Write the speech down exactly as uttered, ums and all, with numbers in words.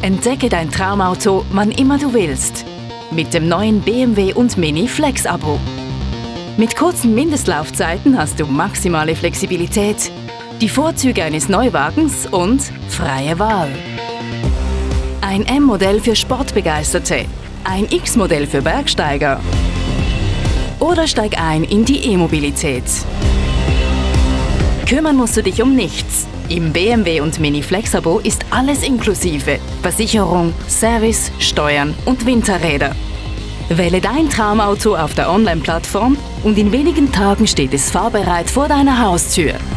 Entdecke dein Traumauto, wann immer du willst. Mit dem neuen B M W und Mini Flex-Abo. Mit kurzen Mindestlaufzeiten hast du maximale Flexibilität, die Vorzüge eines Neuwagens und freie Wahl. Ein M-Modell für Sportbegeisterte, ein X-Modell für Bergsteiger. Oder steig ein in die E-Mobilität. Kümmern musst du dich um nichts. Im B M W und Mini Flex-Abo ist alles inklusive. Versicherung, Service, Steuern und Winterräder. Wähle dein Traumauto auf der Online-Plattform und in wenigen Tagen steht es fahrbereit vor deiner Haustür.